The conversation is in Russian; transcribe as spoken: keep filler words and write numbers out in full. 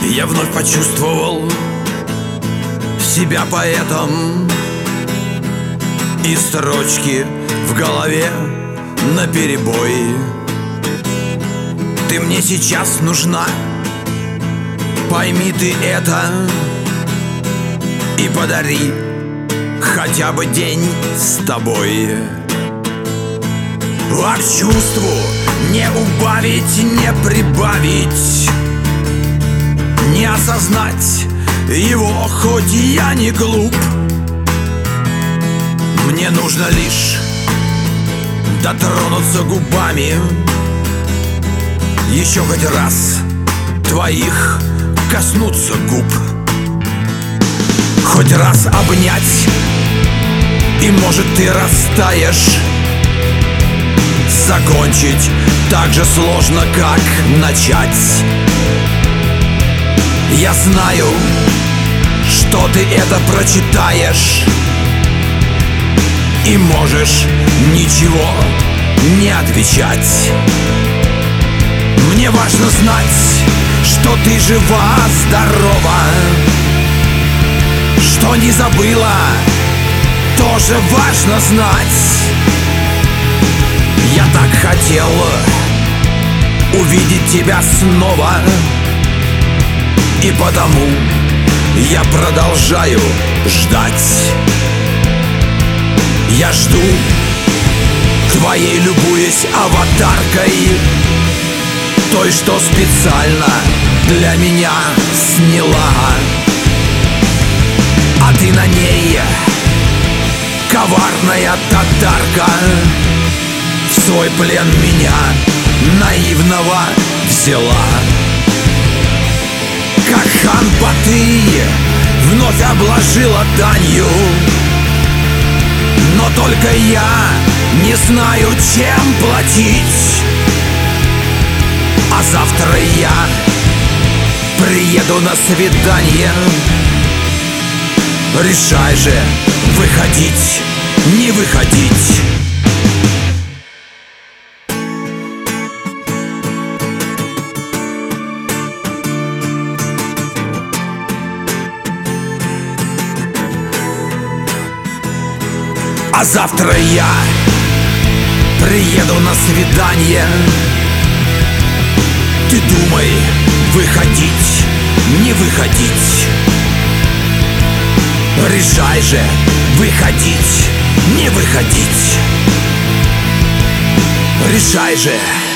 Я вновь почувствовал себя поэтом, и строчки в голове наперебой. Ты мне сейчас нужна, пойми ты это, и подари хотя бы день с тобой. А к чувству не убавить, не прибавить, не осознать его, хоть я не глуп. Мне нужно лишь дотронуться губами еще хоть раз твоих коснуться губ, хоть раз обнять, и может ты растаешь. Закончить так же сложно, как начать. Я знаю, что ты это прочитаешь, и можешь ничего не отвечать. Мне важно знать, что ты жива, здорова, что не забыла, тоже важно знать. Я так хотел увидеть тебя снова, и потому я продолжаю ждать. Я жду твоей, любуясь аватаркой, той, что специально для меня сняла. А ты на ней, коварная татарка, в свой плен меня, наивного, взяла. Как хан Батый вновь обложила данью, но только я не знаю, чем платить. А завтра я приеду на свидание. Решай же, выходить, не выходить. А завтра я приеду на свидание. Ты думай, выходить, не выходить. Решай же, выходить, не выходить. Решай же.